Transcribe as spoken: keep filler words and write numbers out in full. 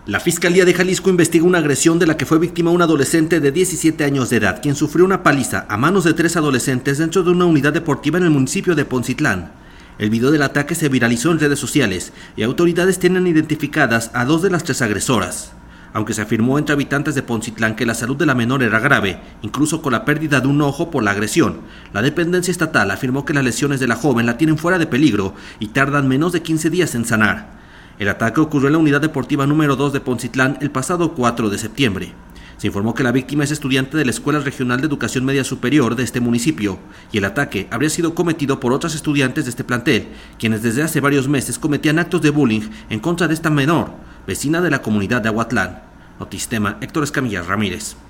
La Fiscalía de Jalisco investiga una agresión de la que fue víctima un adolescente de diecisiete años de edad, quien sufrió una paliza a manos de tres adolescentes dentro de una unidad deportiva en el municipio de Poncitlán. El video del ataque se viralizó en redes sociales y autoridades tienen identificadas a dos de las tres agresoras. Aunque se afirmó entre habitantes de Poncitlán que la salud de la menor era grave, incluso con la pérdida de un ojo por la agresión, la dependencia estatal afirmó que las lesiones de la joven la tienen fuera de peligro y tardan menos de quince días en sanar. El ataque ocurrió en la unidad deportiva número dos de Poncitlán el pasado cuatro de septiembre. Se informó que la víctima es estudiante de la Escuela Regional de Educación Media Superior de este municipio y el ataque habría sido cometido por otras estudiantes de este plantel, quienes desde hace varios meses cometían actos de bullying en contra de esta menor, vecina de la comunidad de Aguatlán. Notistema, Héctor Escamilla Ramírez.